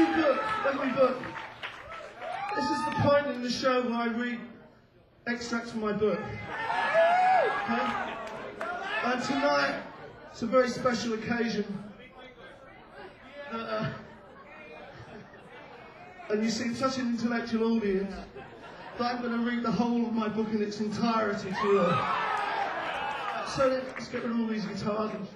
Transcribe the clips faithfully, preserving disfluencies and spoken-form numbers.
Every book, every book. This is the point in the show where I read extracts from my book. Okay? And tonight, it's a very special occasion. Uh, and you see such an intellectual audience that I'm going to read the whole of my book in its entirety to you. So let's get rid of all these guitars and shit.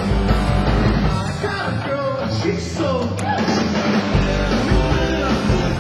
She's so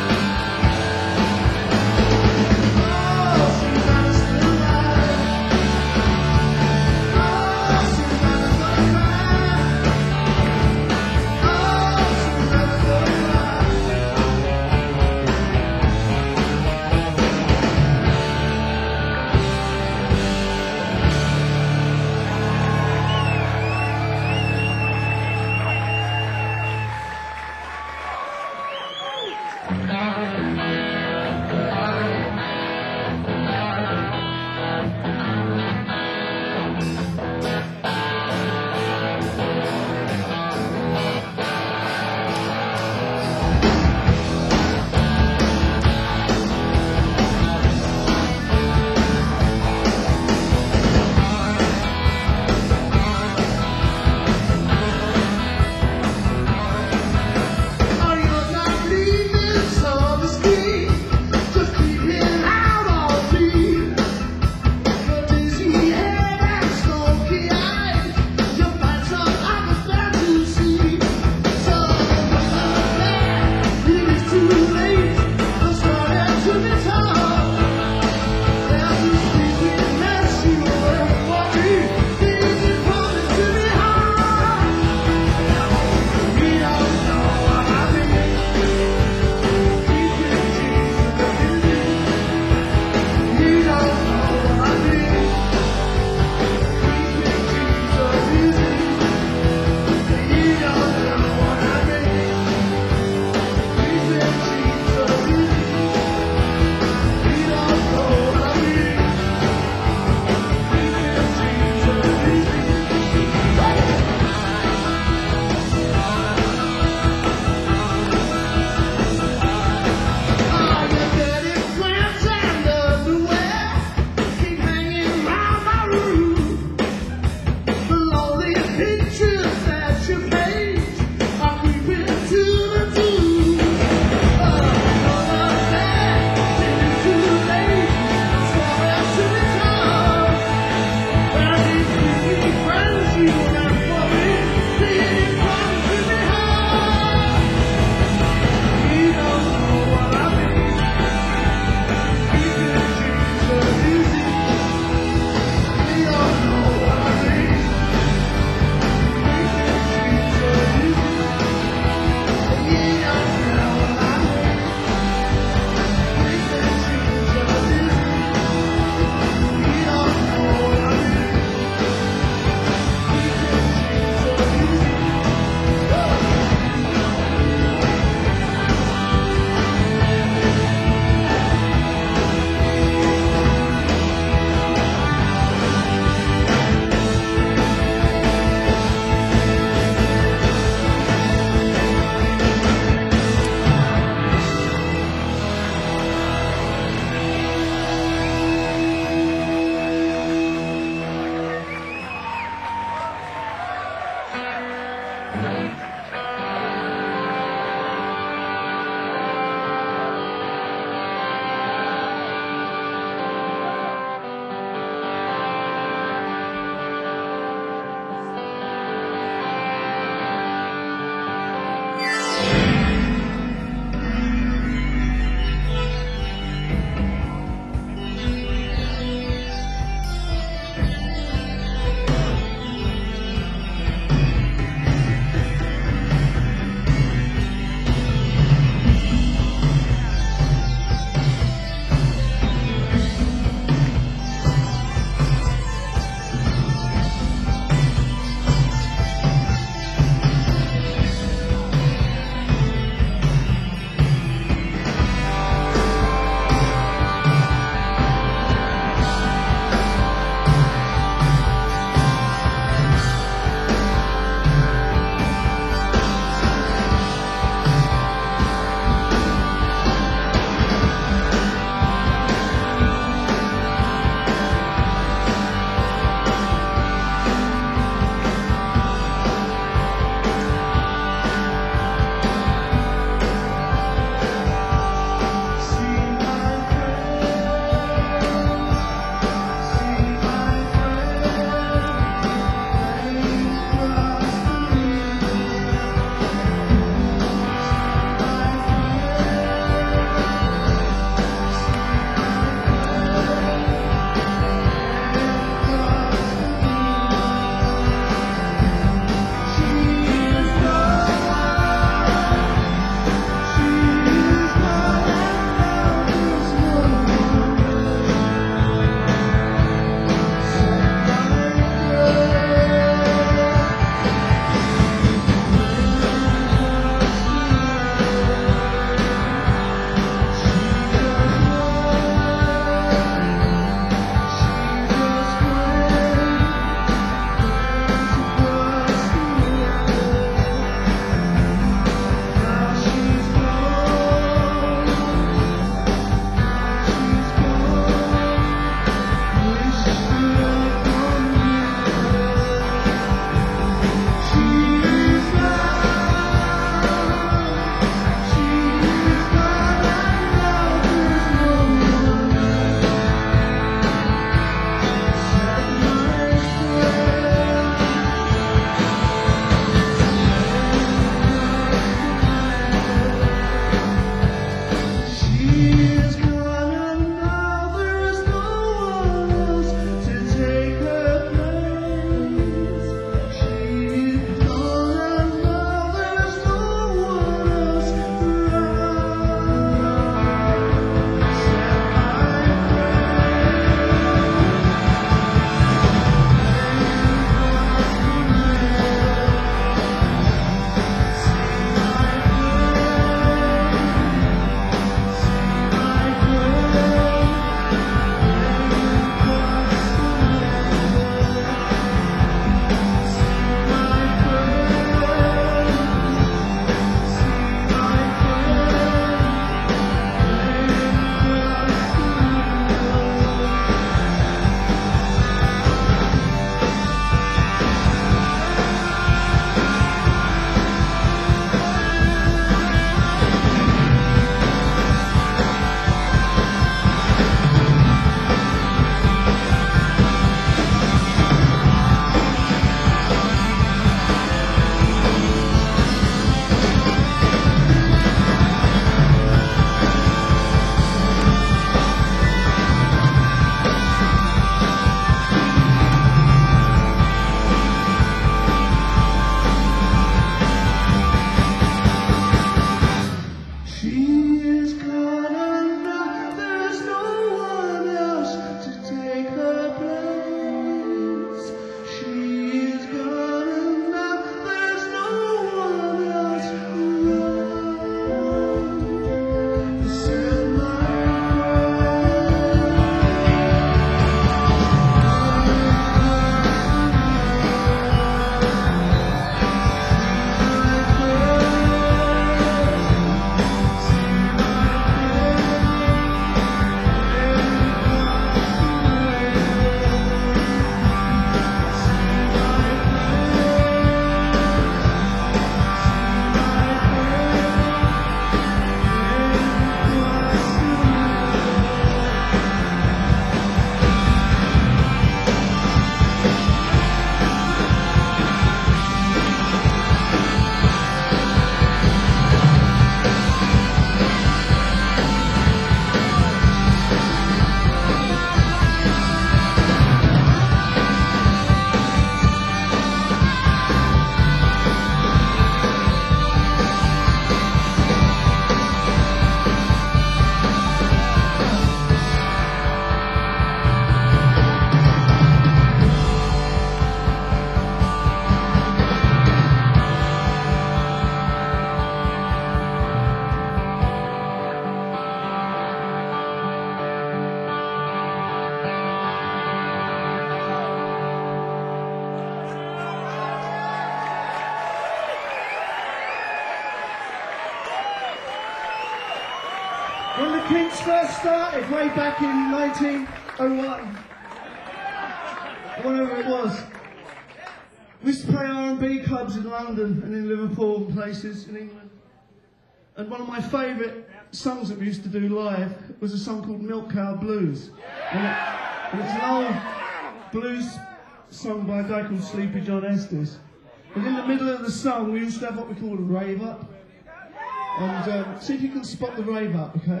Kinks first started way back in nineteen oh one, whenever it was. We used to play R and B clubs in London and in Liverpool and places in England. And one of my favourite songs that we used to do live was a song called Milk Cow Blues. And, it, and it's an old blues song by a guy called Sleepy John Estes. And in the middle of the song we used to have what we call a rave up. And um, see if you can spot the rave up, okay?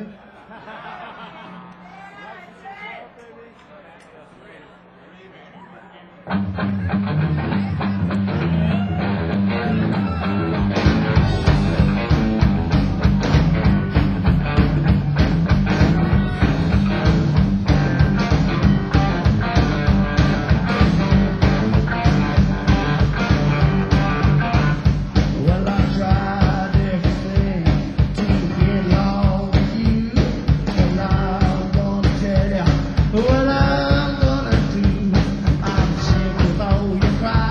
Well, I'm gonna do, I'm sick of all your cries.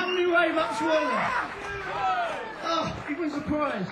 How many rave ups were there? Oh, he wins a prize.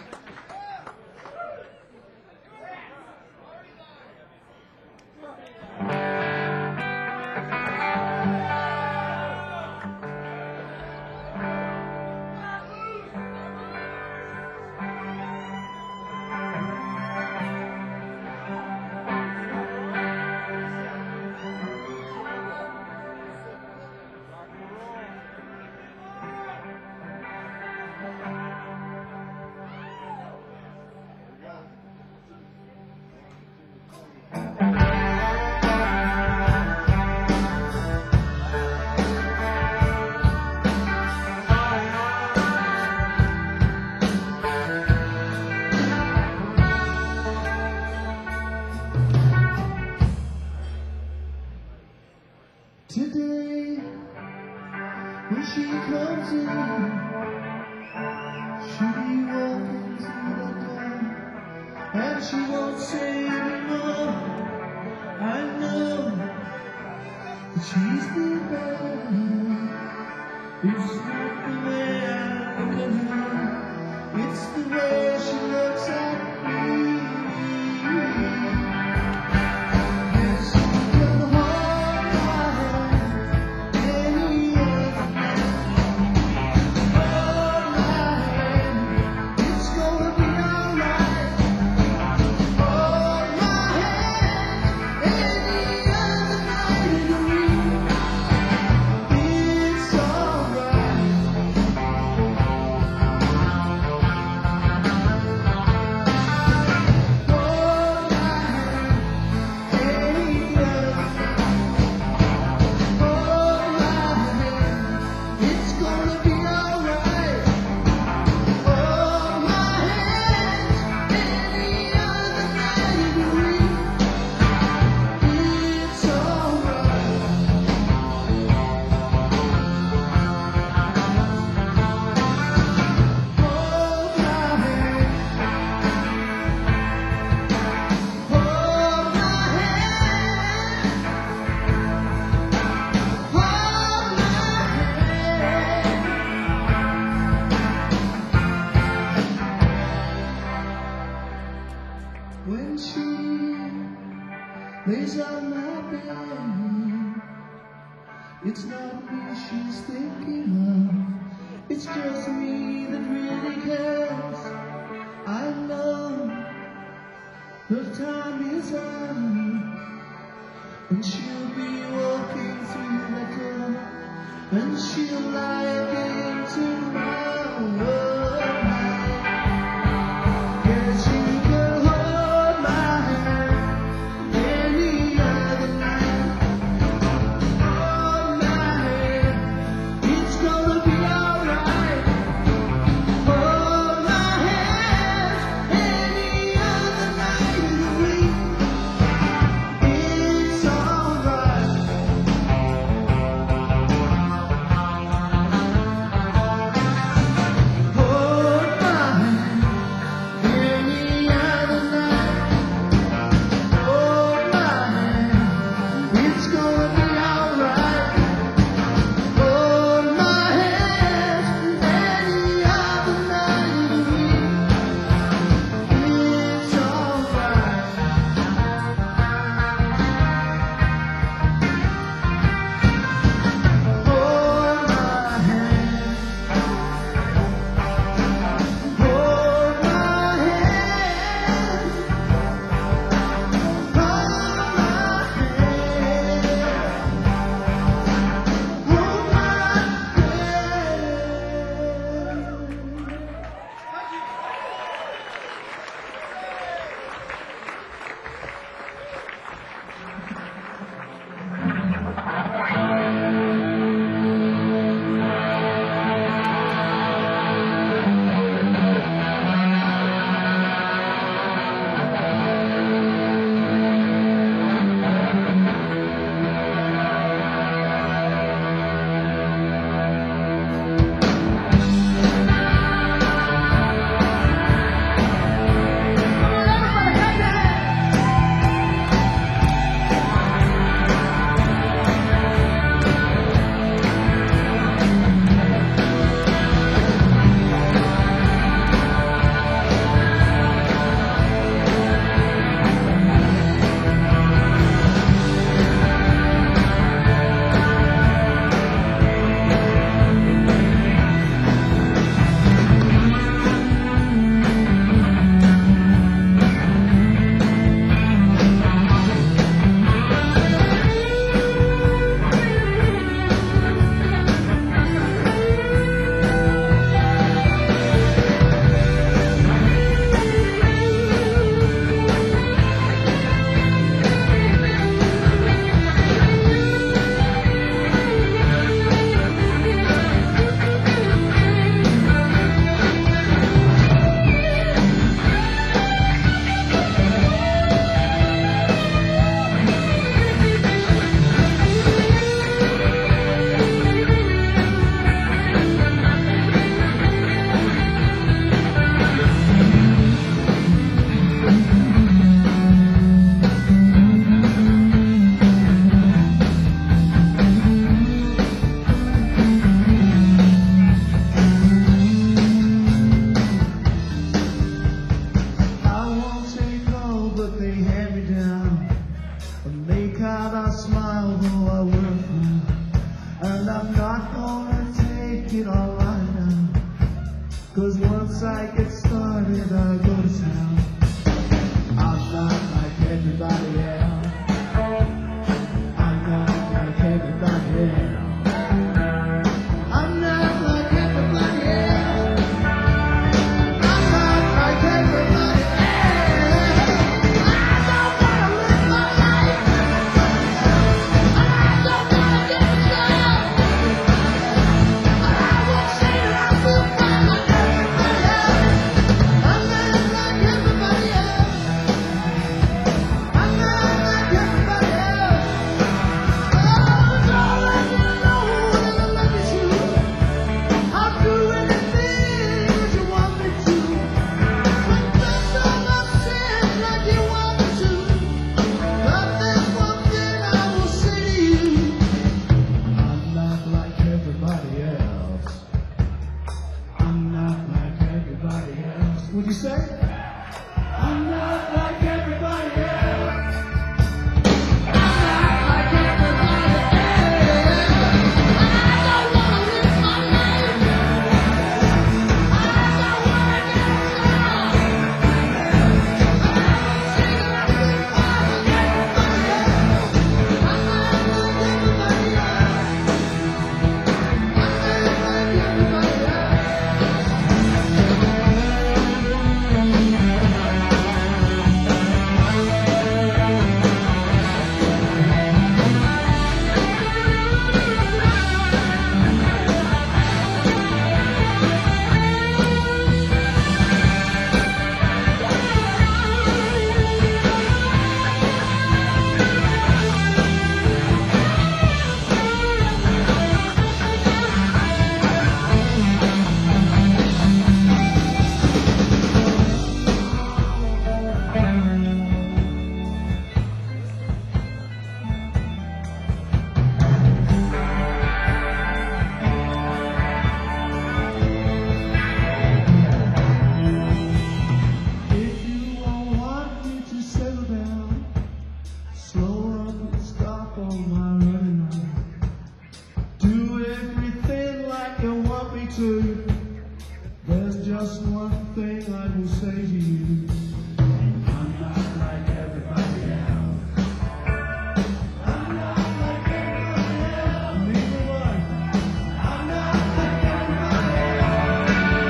Today, when she comes in, she'll be walking through the door, and she won't say anymore. I know that she's been bad. It's not the way I look at her, it's the way she looks at me. When she lays on my bed, it's not me she's thinking of, it's just me that really cares. I know the time is up, and she'll be walking through the door, and she'll lie into my world. It's gonna be alright. 'Cause once I get started, I go to town. I'm not like everybody else. I'm not like everybody else. I'm not like everybody else. I'm not like everybody else. I don't wanna live my life. I don't wanna get a job. I won't say that I feel fine like everybody else. I'm not like everybody else. I'm not like everybody else. Oh, darling, you know that I love you too. I'll do anything that you want me to. Confess all my sins like you want me to. But there's one thing I will say to you. I'm not like everybody else. I'm not like everybody else. Would you say? I'm not like everybody else. I'm not like everybody else. I don't wanna live my life. I don't wanna get a job. I won't say that I feel fine like everybody else. I'm not like everybody else. I'm not like everybody else. If you don't want me to settle down, slow up and stop all my running on. Do everything like you want me to. There's just one thing I will say to you. I'm not like everybody else. I'm not like everybody else. Neither one. I'm not like everybody else.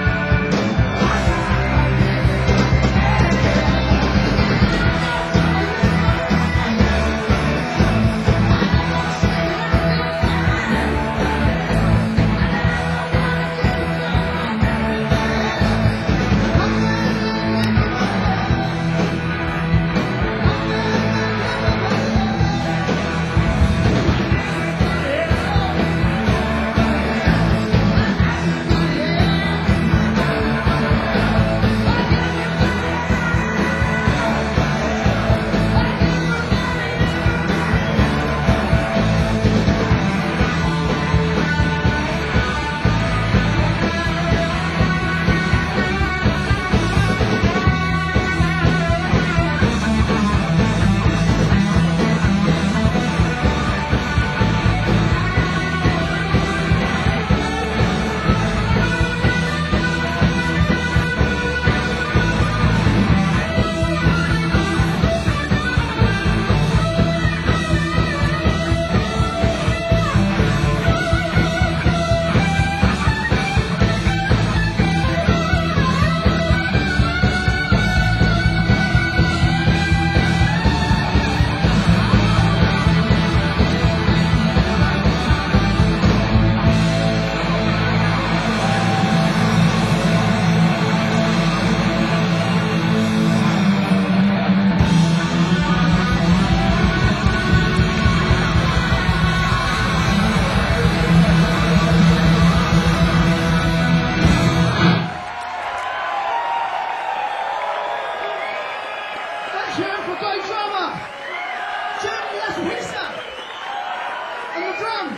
Let's hear it for great drummer, Jeremy Laswisa, and the drums.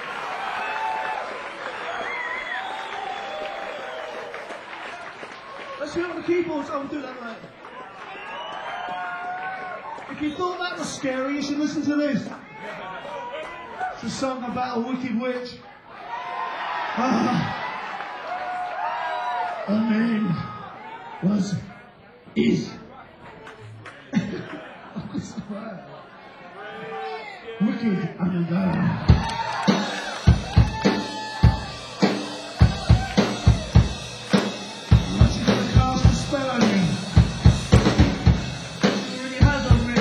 Let's hear it on the keyboards. Oh, we'll do that later. If you thought that was scary, you should listen to this. It's a song about a wicked witch. Ah. Her name was Is. I swear. Wicked and uh, she's gonna cast a spell on me. She really has on me.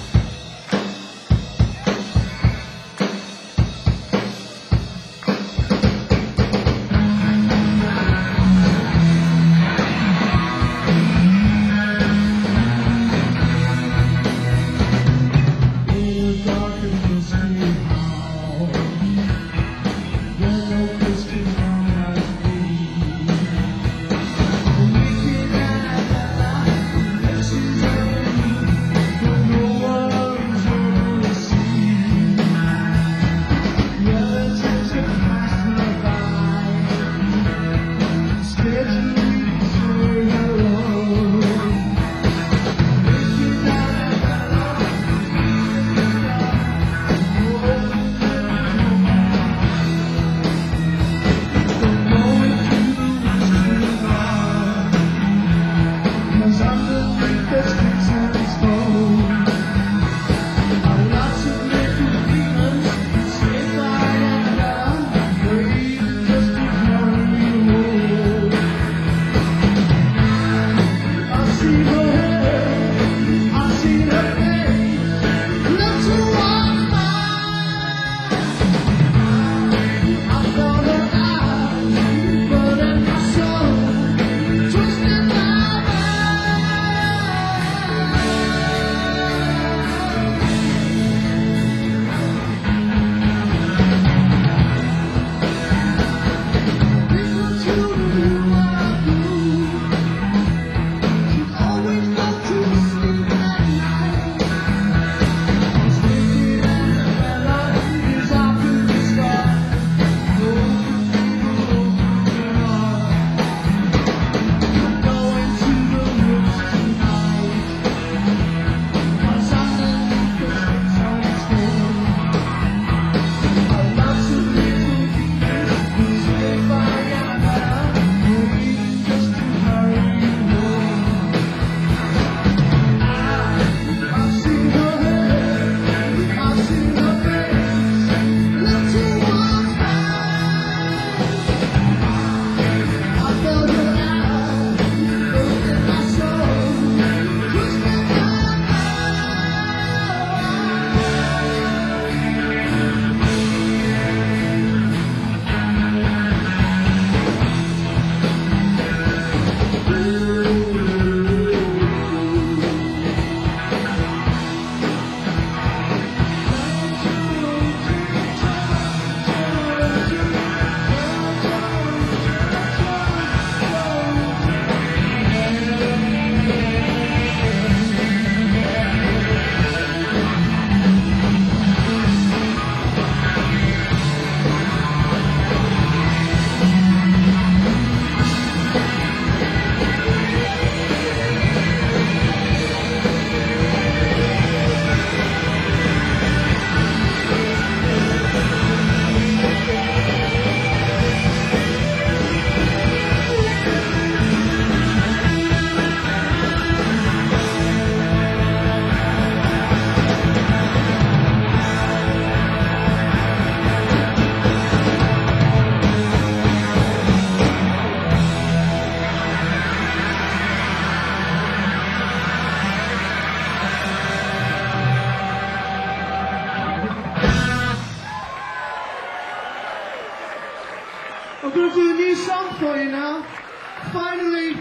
I'm going to do a new song for you now. Finally,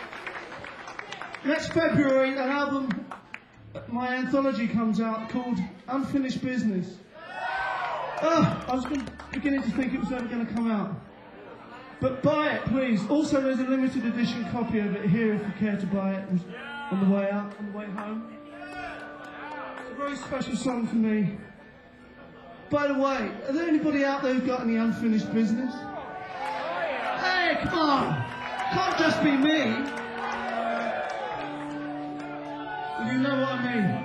next February, an album, my anthology comes out called Unfinished Business. Oh, I was beginning to think it was never going to come out. But buy it, please. Also, there's a limited edition copy of it here if you care to buy it on the way out, on the way home. It's a very special song for me. By the way, are there anybody out there who's got any unfinished business? Hey, come on! Can't just be me. You know what I mean.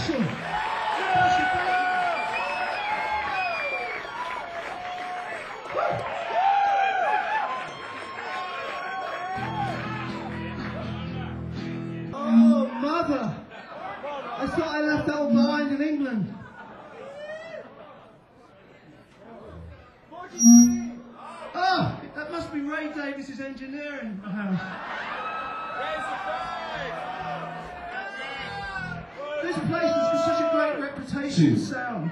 special. Special, thank you. Oh, mother! I thought I left that all behind in England. Oh, that must be Ray Davies's engineering house. This place has got such a great reputation for sound.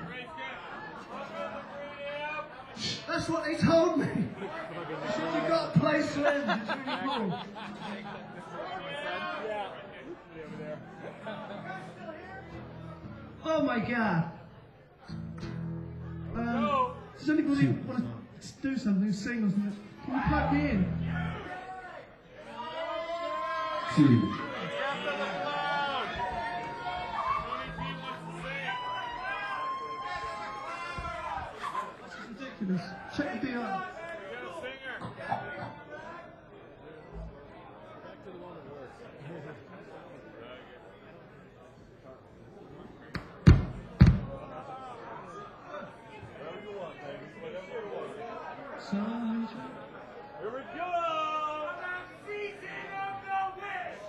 That's what they told me. They said you got a place to live. It's really cool. Oh my God. Um, does anybody want to do something, sing or something? Can you plug me in? Two. This is ridiculous. Check the D R. Here we go! Season of the wish!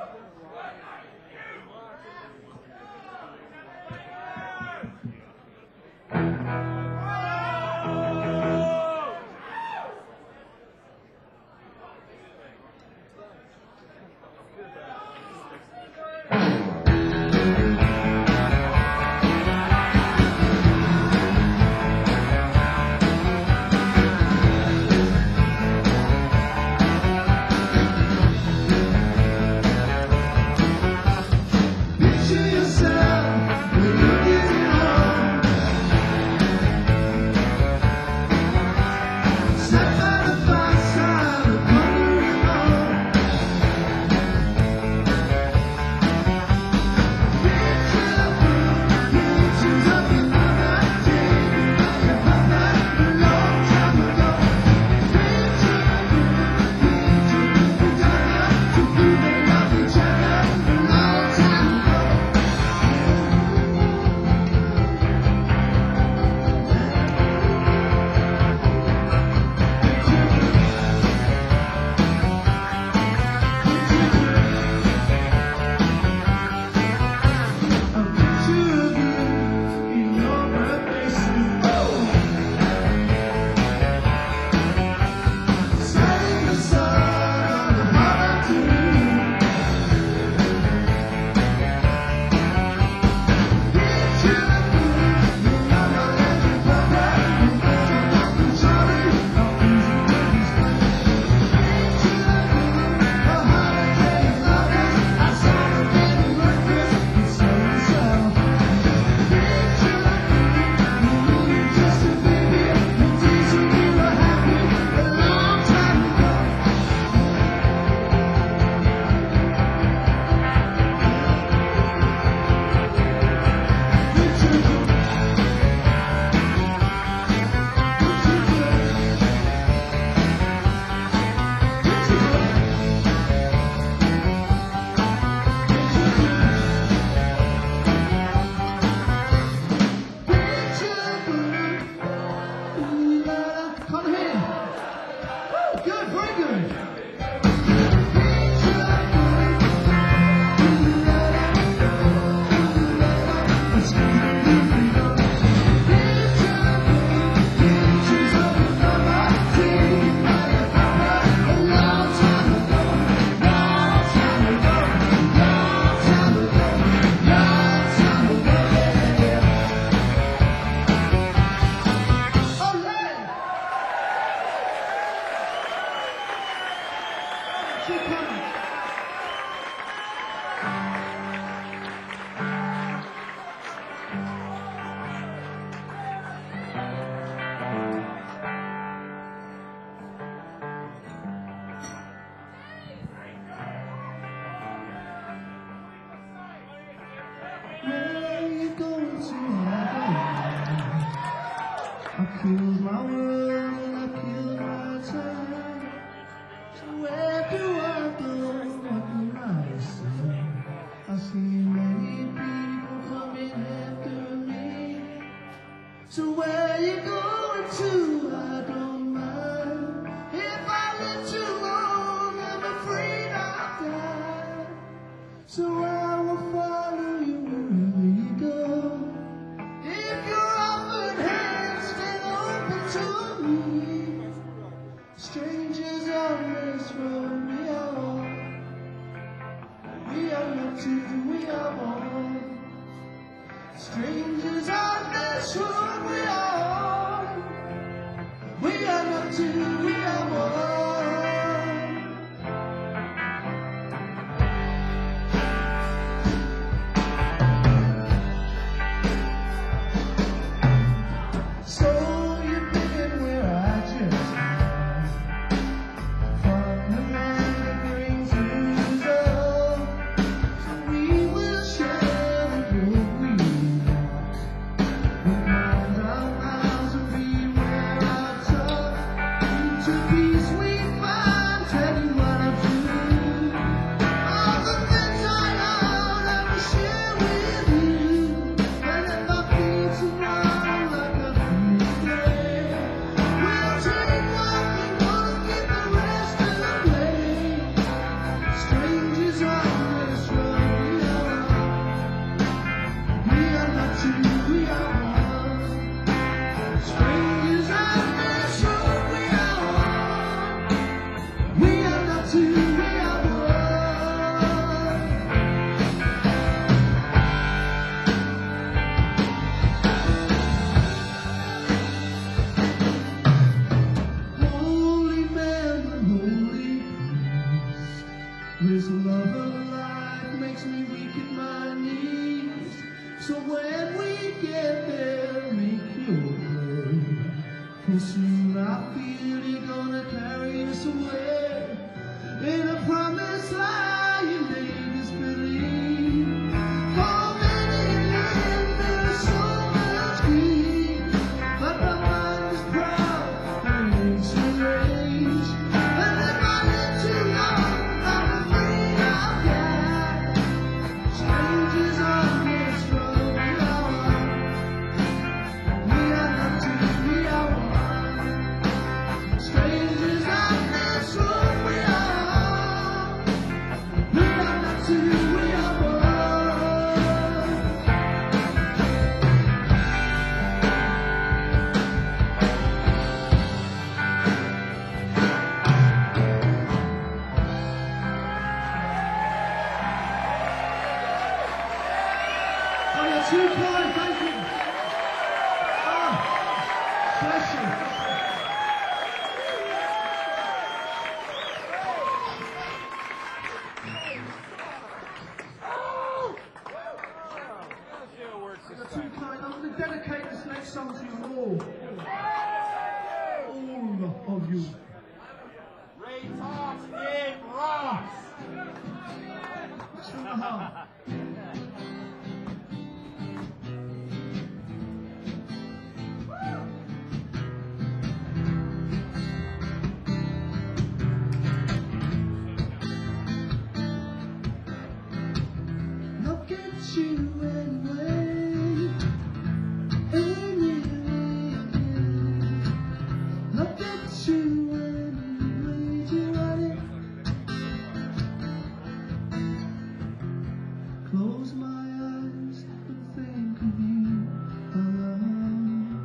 I killed my world and I killed my time. So where do I go? What do I say? I see many people come So where you going to? I don't mind. If I live too long, I'm afraid I'll die. So I will follow you wherever you go. If your offered hand still open to me, strangers on this road we are. We are not two, we are one. Strangers on this road we are. We are not two, we are one. So you've been where I just am. From the land that brings you love. So we will share the road we walk. We'll find our miles and be where our talk. To peace we find, tell you what I do. All the things I love I will share with you. And if I feel tomorrow like I feel today, we'll take what we want, get the rest of the way. Strangers on this road we are. We are not two, we are one. Strangers on this road we are. We are not two, we are one. Holy man, holy priest, this love of life makes me weak at my knees. So when we get there, make your way. For soon I feel you're gonna carry us away. In a promise lie you made us believe. For many men there is so much grief, but my mind is proud and it makes me rage. And if I live too long, I'm afraid I'll die. Strangers on this road we are. We are not two, we are one. Strangers on this road we are. We are not two, we are one. Oh, you're too kind, thank you. Ah, bless you. You're too kind. I'm going to dedicate this next song to you all. All of you. Ray Talks It Rocks. It's from the heart. Look at you anyway. Anyway. Look at you anyway. You want it? Close my eyes and think of you alone.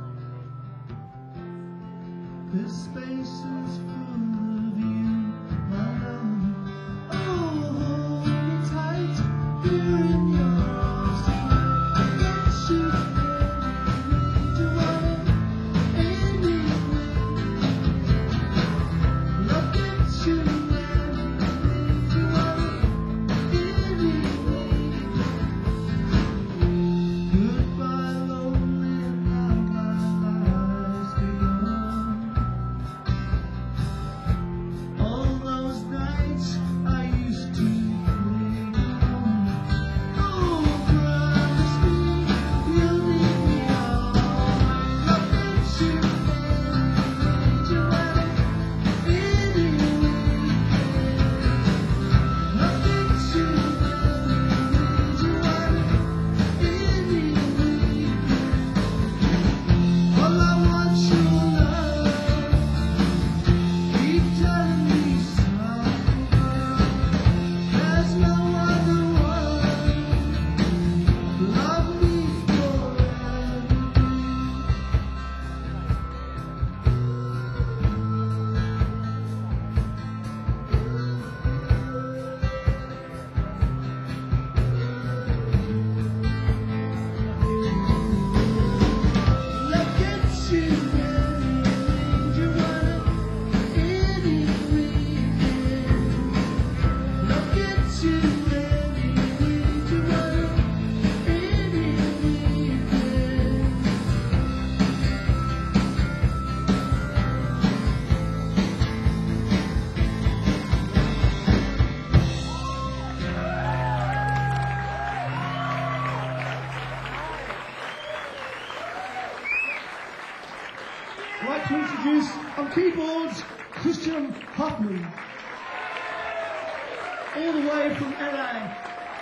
This space is full of you, my love. Oh, hold me tight here in your arms tonight. Get you anyway. You want it? Anyway. Look at you anyway. You want it? Anyway. Goodbye, lonely, now my lies begun. I'd like to introduce on keyboards Christian Huffman, all the way from L A.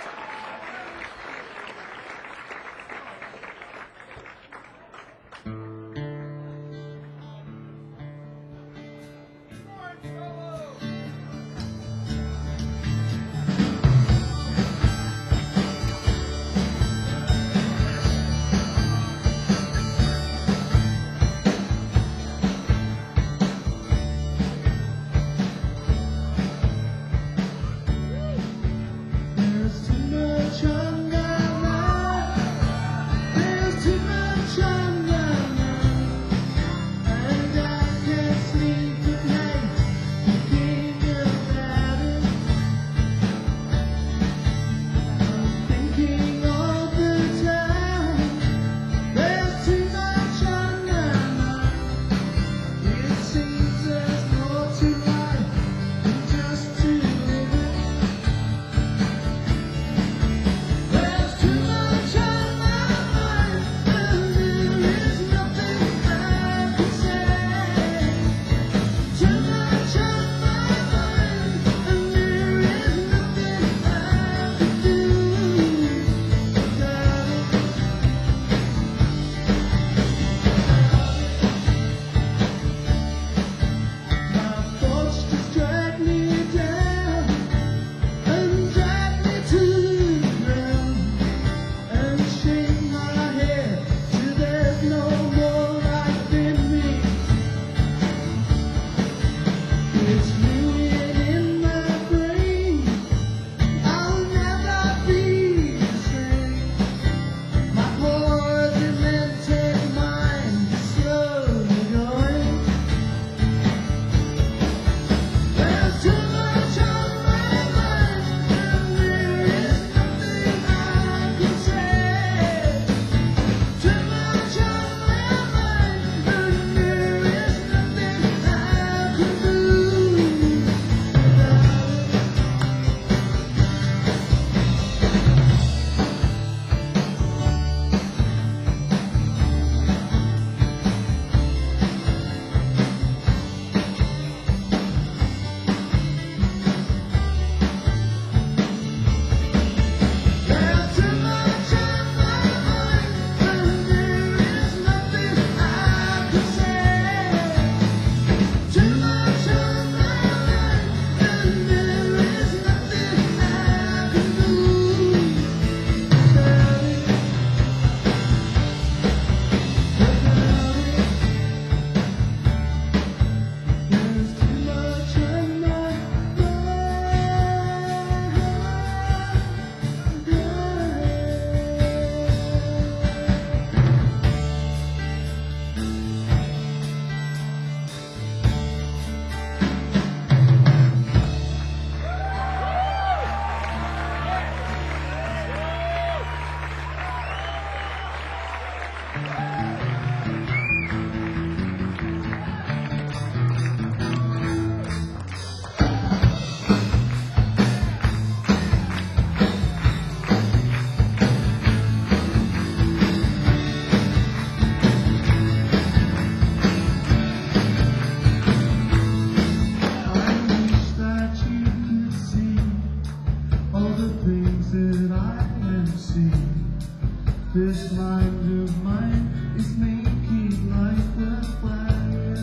This mind of mine is making life worthwhile.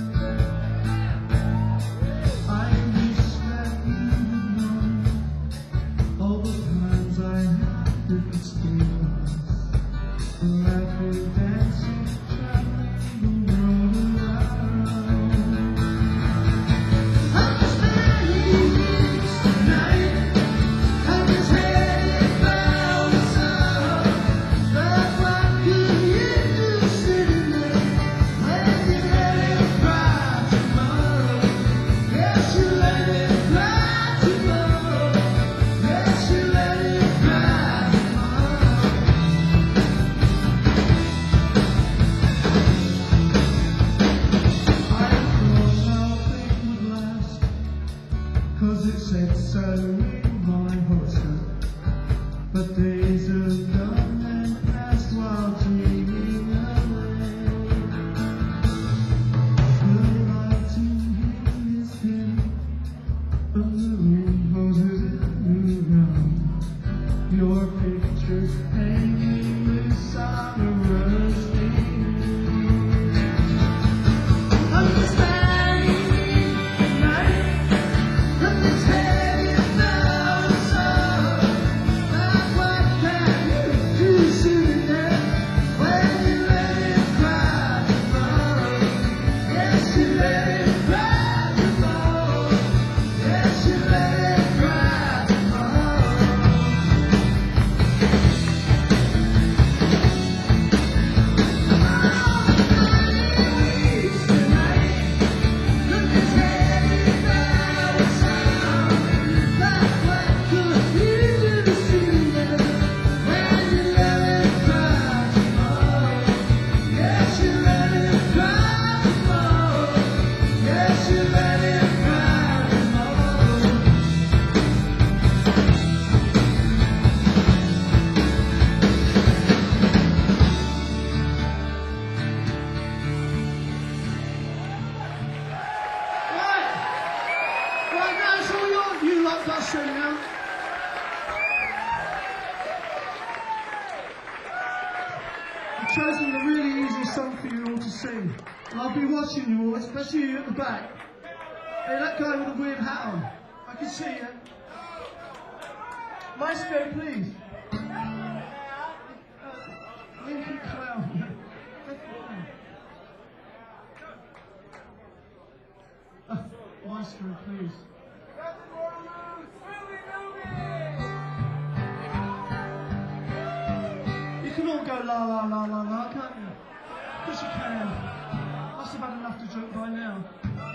I wish that you would know all the times I have been stars, laughing, dancing, traveling the world around. I'm just ready tonight. I'm just headed down the south. But what could you do sitting there when you let it cry tomorrow? Yes, you let it cry tomorrow. Yes, you let it cry tomorrow. I thought nothing would last, 'cause it said so in my horoscope. But days have gone and passed while dreaming away. you lot got to sing now. I've chosen the really easy song for you all to sing. And I'll be watching you all, especially you at the back. Hey, that guy with the weird hat on. I can see you. Maestro, please. Uh, Lincoln Clown. uh, Maestro, please. You can all go la la la la la, can't you? Of course you can. Must have had enough to drink by now.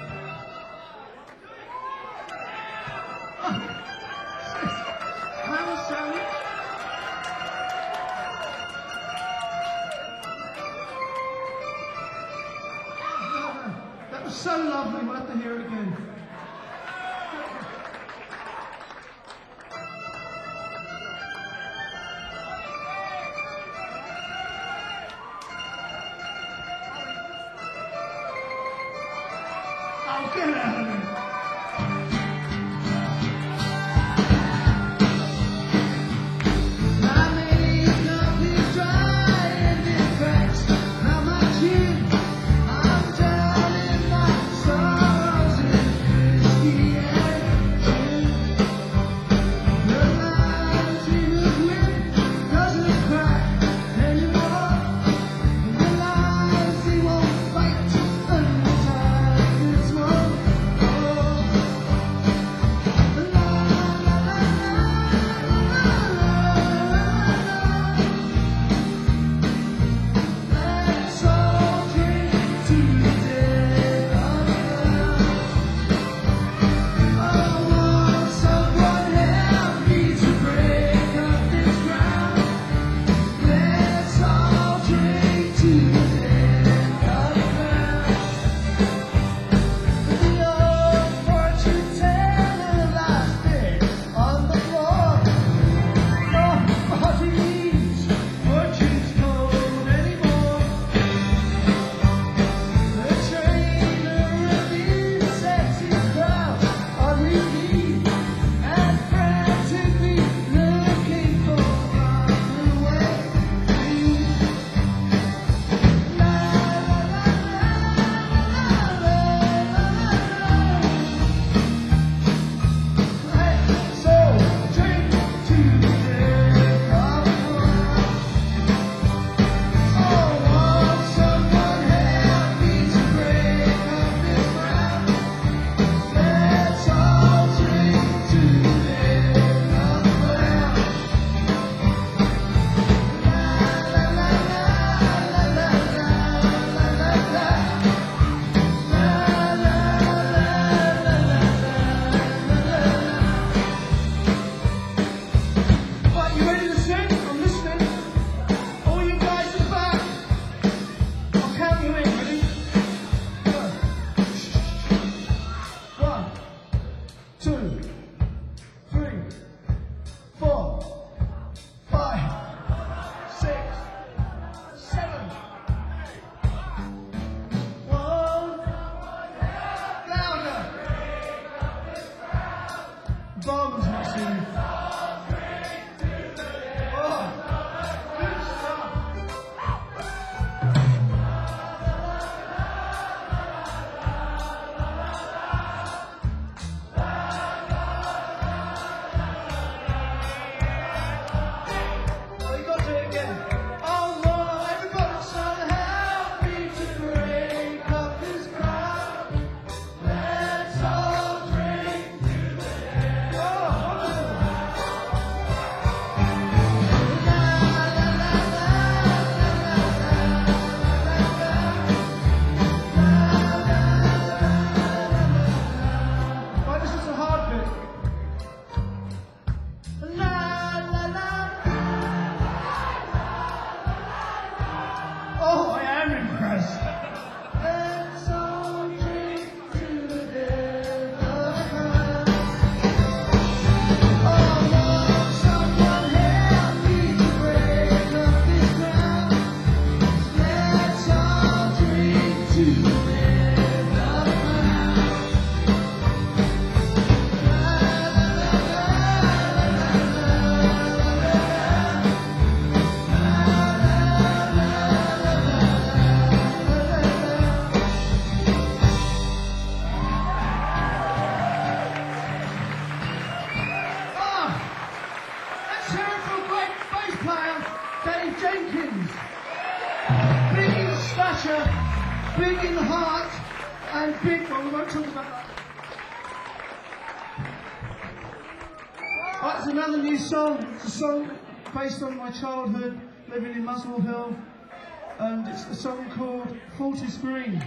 Hammer sandwich. That was so lovely, we'll have to hear it again. Oh, get out of here. Oh, and big one. We won't talk about that. Right, it's another new song. It's a song based on my childhood, living in Muswell Hill, and it's a song called Fortis Green.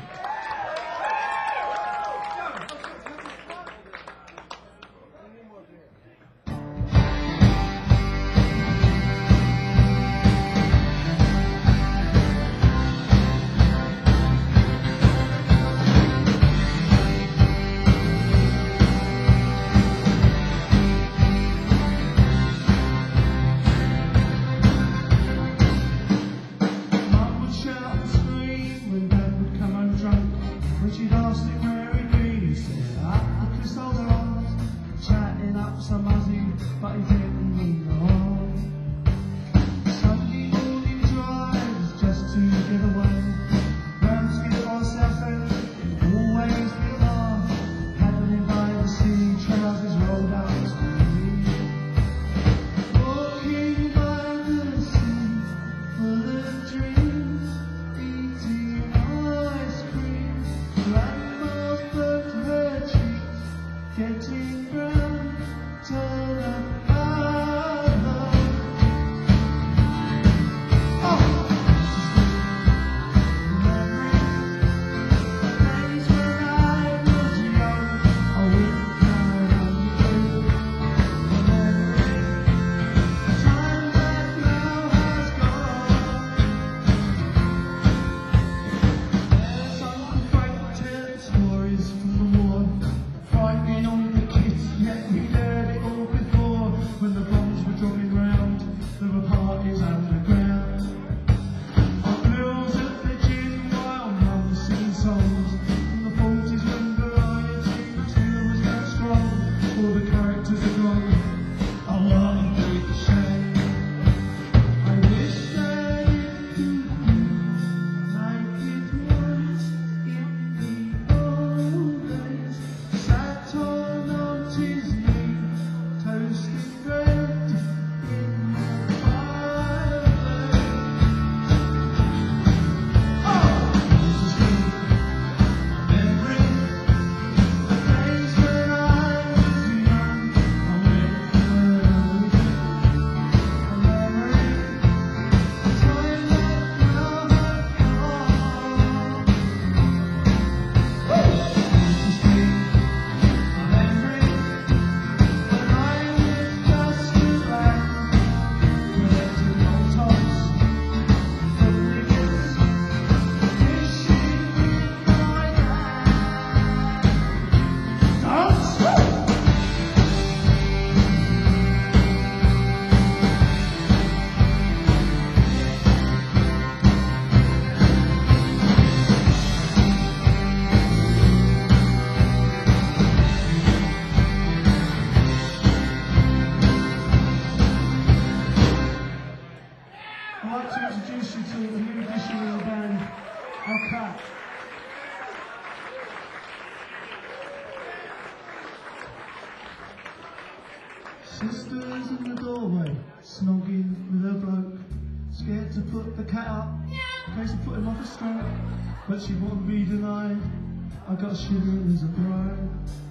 Sisters in the doorway, snogging with her bloke, scared to put the cat up, in case I put him off a stroke, but she wouldn't be denied. I got shivering as a bride.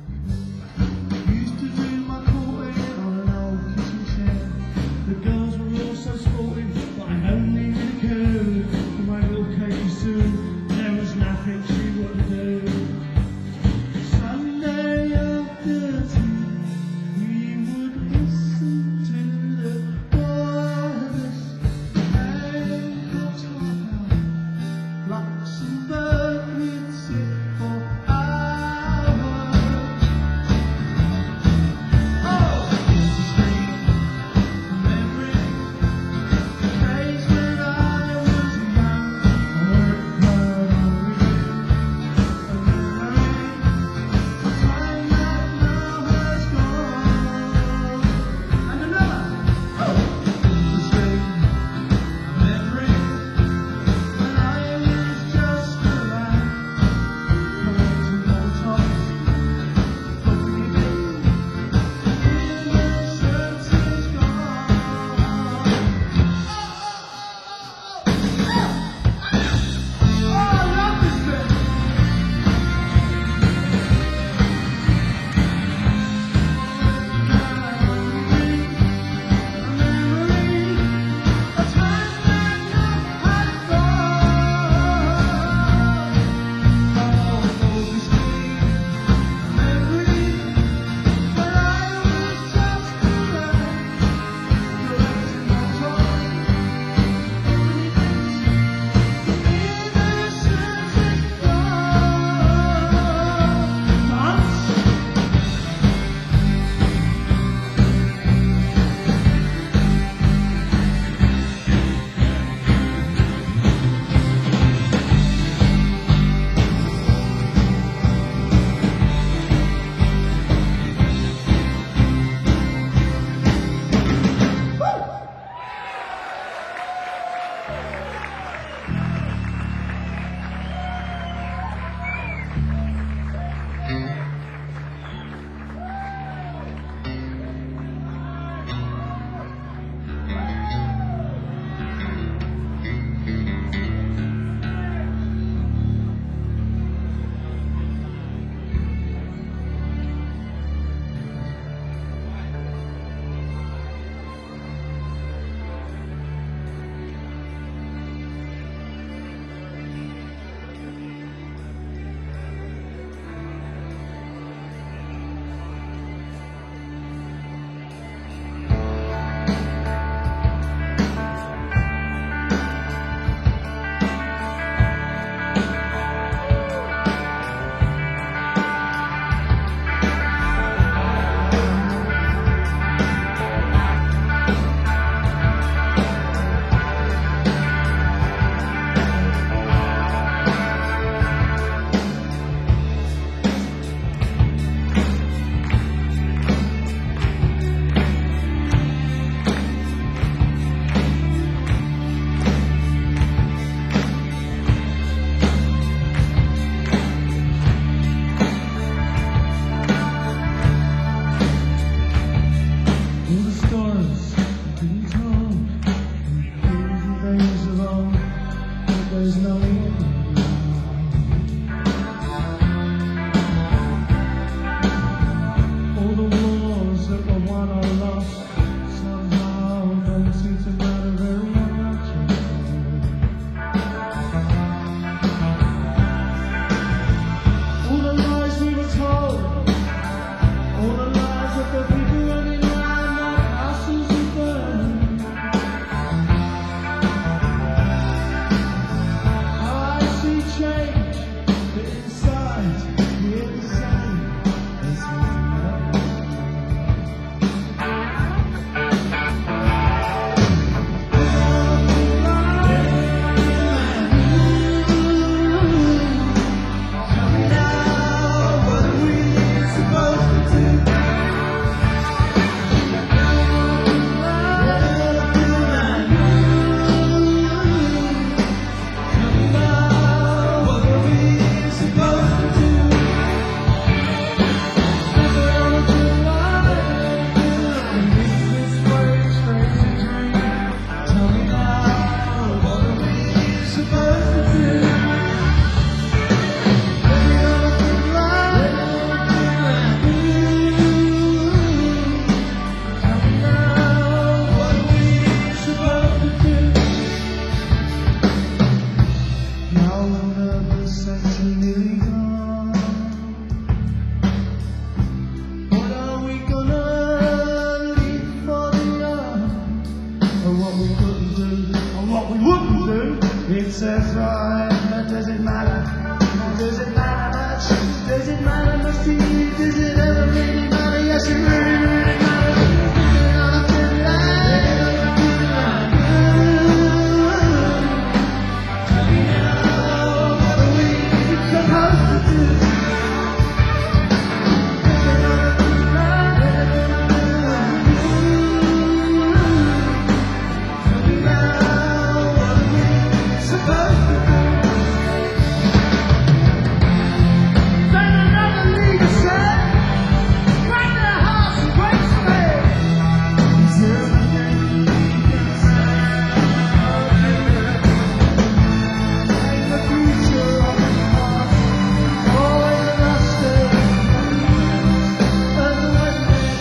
Used to do my courting on an old kitchen chair. The girls were all so sporting, but I only really cared for my little Katie Sue. There was nothing she wouldn't do. Sunday after tea, Luxembourg, we'd sit for hours. Does it matter much to you? Does it ever really matter? Yes, it really, really matters. Living on a thin line. Tell me now, what are we supposed to do? Living on a thin line. Tell me now, what are we supposed to do? Then another leader said, break their hearts and break space. Is there anything you can say? In the future of the past, always lasted. And the wedding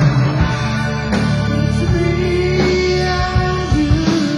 to me and you.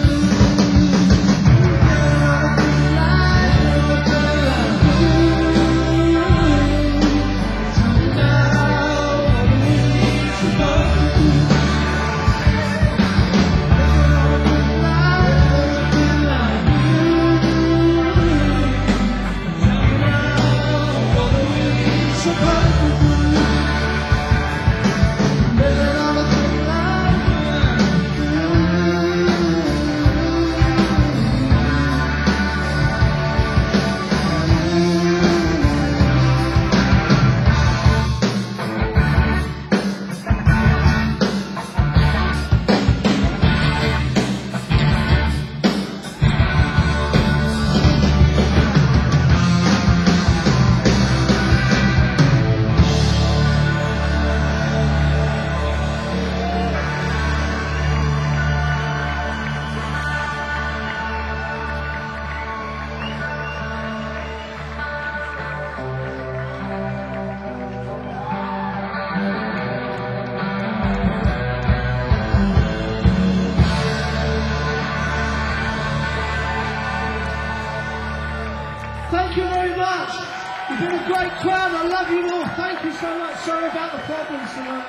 Thank you very much. You've been a great crowd. I love you all. Thank you so much. Sorry about the problems tonight.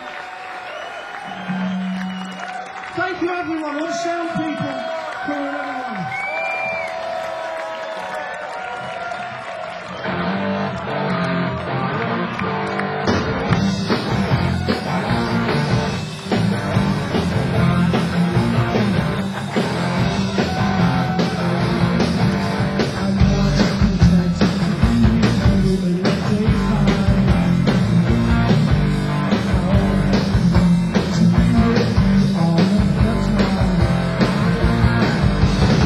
Thank you, everyone. All sound people, crew, and everyone. All of the time.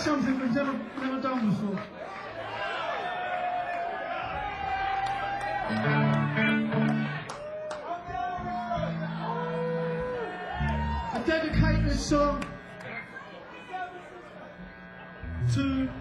something we've never, never done before. I dedicate this song to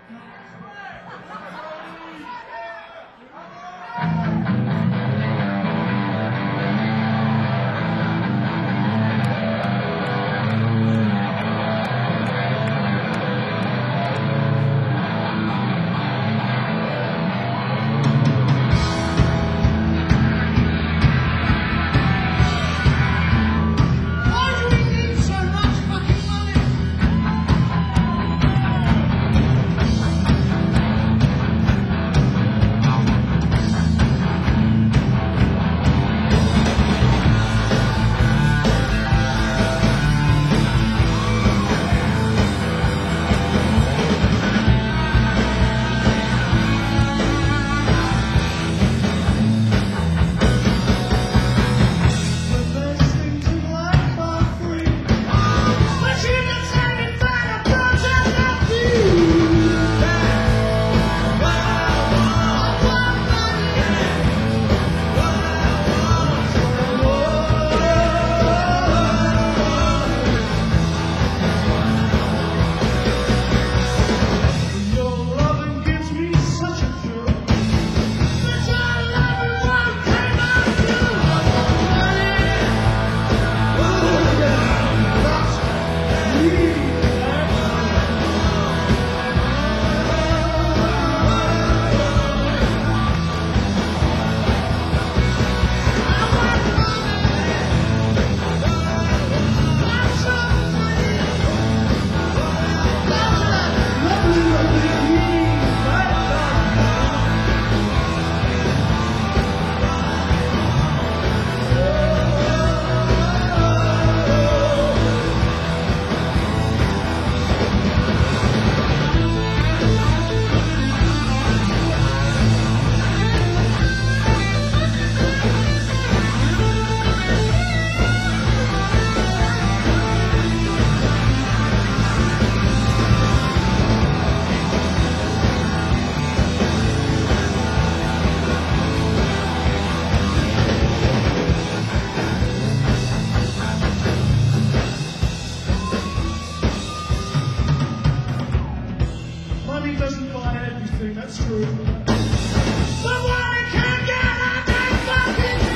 money doesn't buy everything, that's true. But what it can get, I can fucking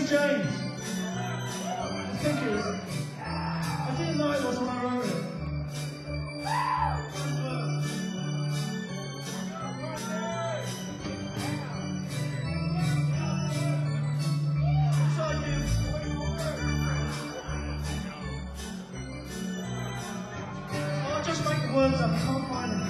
is James. I think it is. I didn't know it was when I wrote it. I'll just make the words up, I can't find them.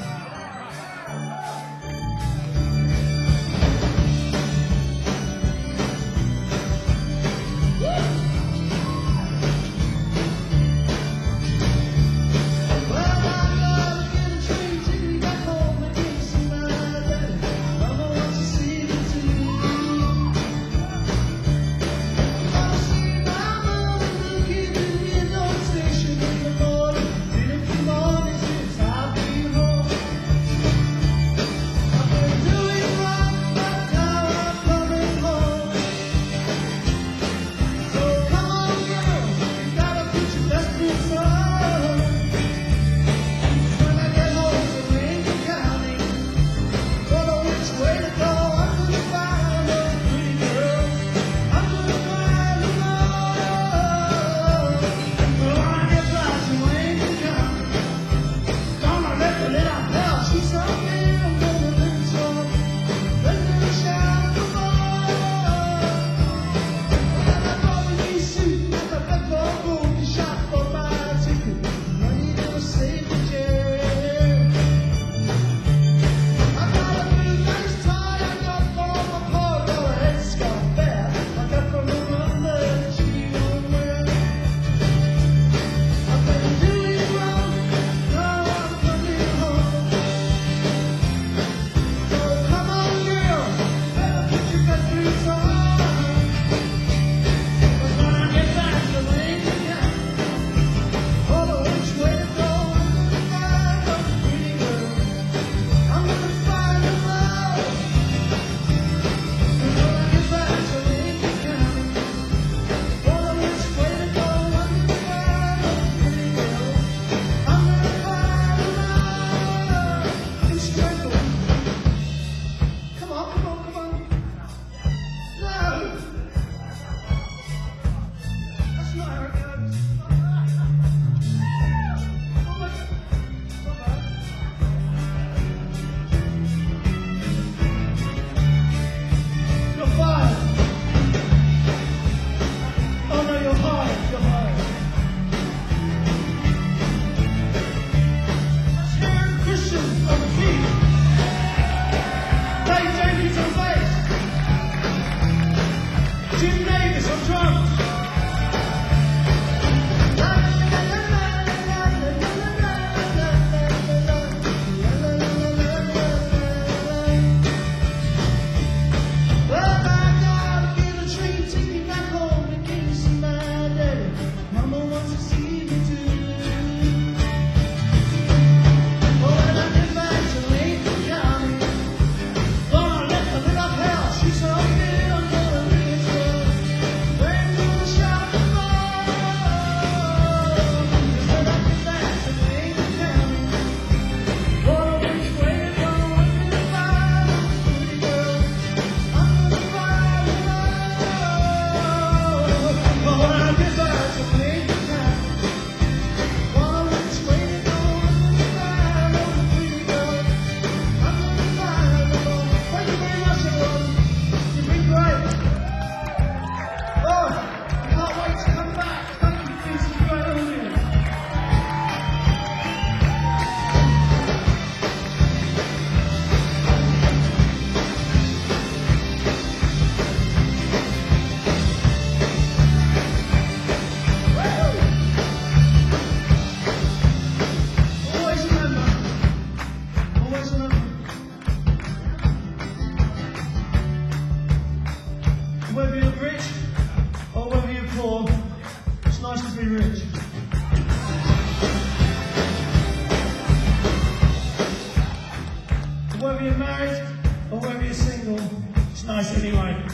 Whether you're married or whether you're single, it's nice anyway.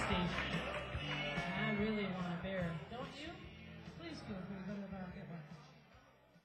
stage.